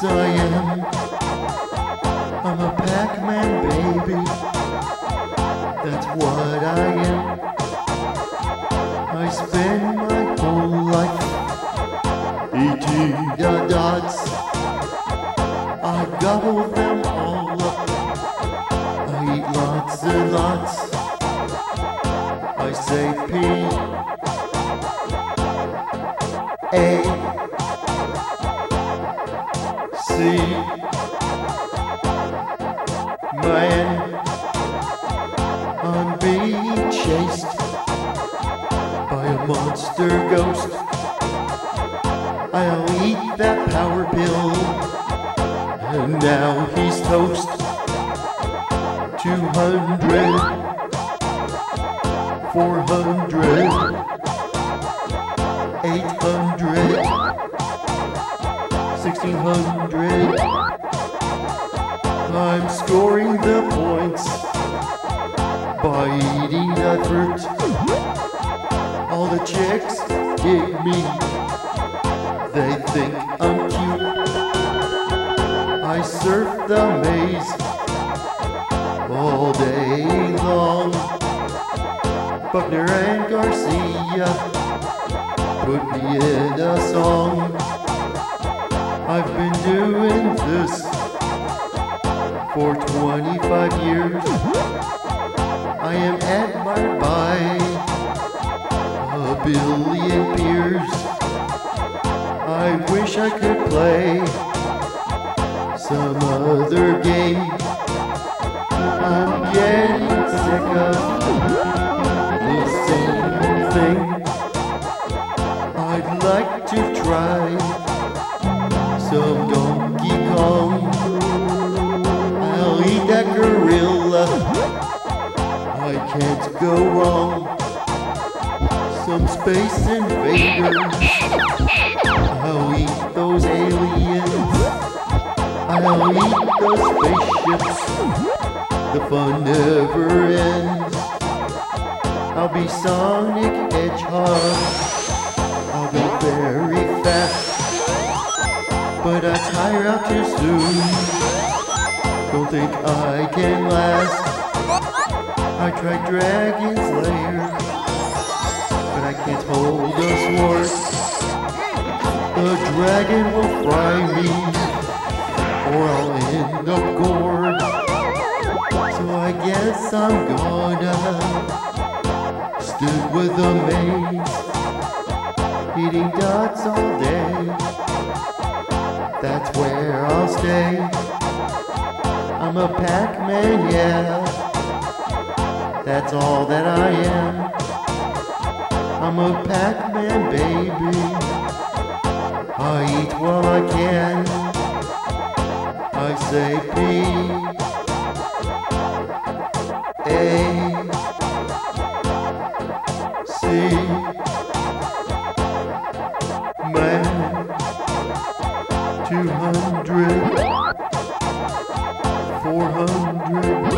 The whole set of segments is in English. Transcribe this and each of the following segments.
Yes, I am. I'm a Pac-Man, baby. That's what I am. I spend my whole life eating the dots. I gobble them all up. I eat lots and lots. I say P A C Man, I'm being chased by a monster ghost. I'll eat that power pill, and now he's toast. 200, 400, 800, 1600. I'm scoring the points by eating the fruit. All the chicks dig me, they think I'm cute. I surf the maze all day long. Buckner and Garcia put me in a song. I've been doing this for 25 years. I am admired by a billion peers. I wish I could play some other game. I'm getting sick of the same thing. I'd like to try some Donkey Kong. I'll eat that gorilla, I can't go wrong. Some Space Invaders, I'll eat those aliens. I'll eat those spaceships, the fun never ends. I'll be Sonic Hedgehog, I'll be very fast, but I tire out too soon. Don't think I can last. I tried Dragon Slayer, but I can't hold a sword. The dragon will fry me, or I'll end up gored. So I guess I'm gonna stick with the maze, eating dots all day. That's where I'll stay. I'm a Pac-Man, yeah. That's all that I am. I'm a Pac-Man, baby. I eat while I can. I say P A C Man. 200, 400,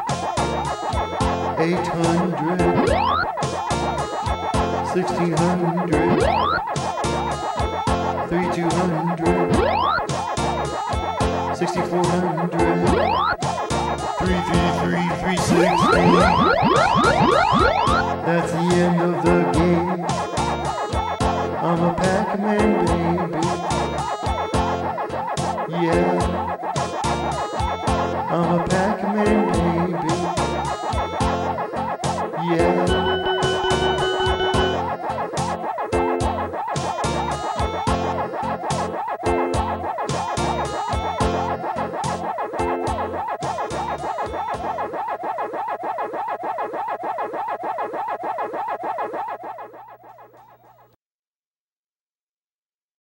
800, 1600, 3200, 6400, 333, 360. That's the end of the game. I'm a Pac-Man.